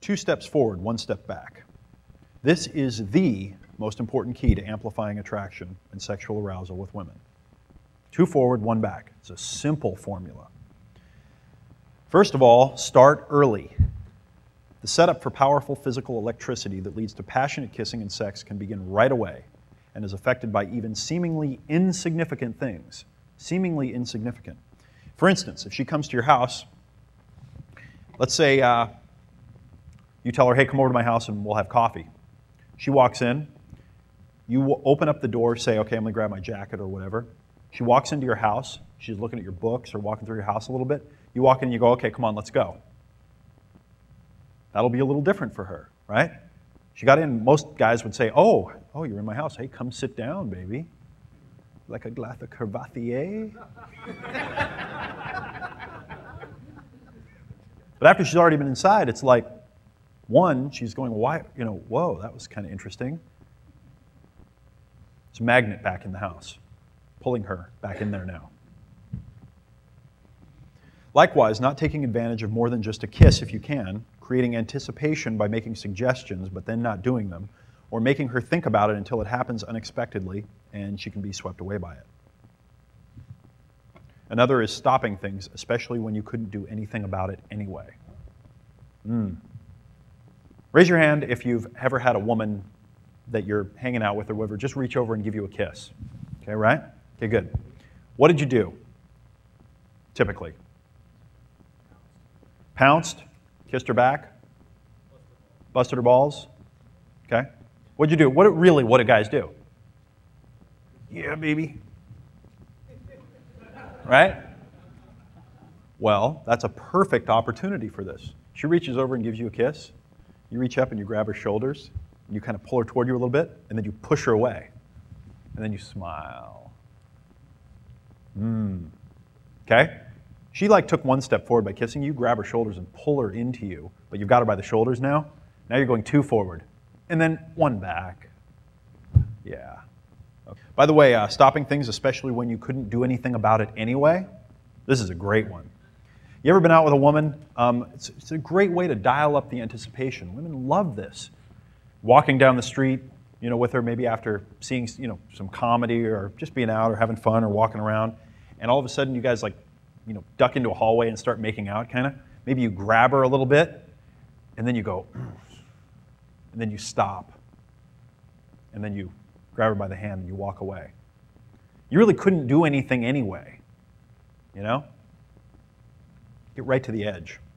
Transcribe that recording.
2 steps forward, 1 step back. This is the most important key to amplifying attraction and sexual arousal with women. 2 forward, 1 back. It's a simple formula. First of all, start early. The setup for powerful physical electricity that leads to passionate kissing and sex can begin right away and is affected by even seemingly insignificant things. Seemingly insignificant. For instance, if she comes to your house, let's say you tell her, hey, come over to my house and we'll have coffee. She walks in, you open up the door, say, okay, I'm gonna grab my jacket or whatever. She walks into your house, she's looking at your books or walking through your house a little bit. You walk in and you go, okay, come on, let's go. That'll be a little different for her, right? She got in, most guys would say, oh, you're in my house. Hey, come sit down, baby. Like a glass of Courvoisier. But after she's already been inside, it's like, one, she's going, why, whoa, that was kind of interesting. It's a magnet back in the house, pulling her back in there now. Likewise, not taking advantage of more than just a kiss if you can, creating anticipation by making suggestions but then not doing them, or making her think about it until it happens unexpectedly and she can be swept away by it. Another is stopping things, especially when you couldn't do anything about it anyway. Raise your hand if you've ever had a woman that you're hanging out with or whatever just reach over and give you a kiss. Okay, right? Okay, good. What did you do, typically? Pounced? Kissed her back? Busted her balls? Okay. What'd you do? What do guys do? Yeah, baby. Right? Well, that's a perfect opportunity for this. She reaches over and gives you a kiss. You reach up and you grab her shoulders, and you kind of pull her toward you a little bit, and then you push her away. And then you smile. Okay? She took 1 step forward by kissing you, grab her shoulders and pull her into you, but you've got her by the shoulders now. Now you're going 2 forward, and then 1 back. Yeah. Okay. By the way, stopping things, especially when you couldn't do anything about it anyway, this is a great one. You ever been out with a woman? It's a great way to dial up the anticipation. Women love this. Walking down the street, with her, maybe after seeing, some comedy or just being out or having fun or walking around, and all of a sudden you guys duck into a hallway and start making out, kind of. Maybe you grab her a little bit, and then you go, and then you stop, and then you grab her by the hand and you walk away. You really couldn't do anything anyway, Get right to the edge.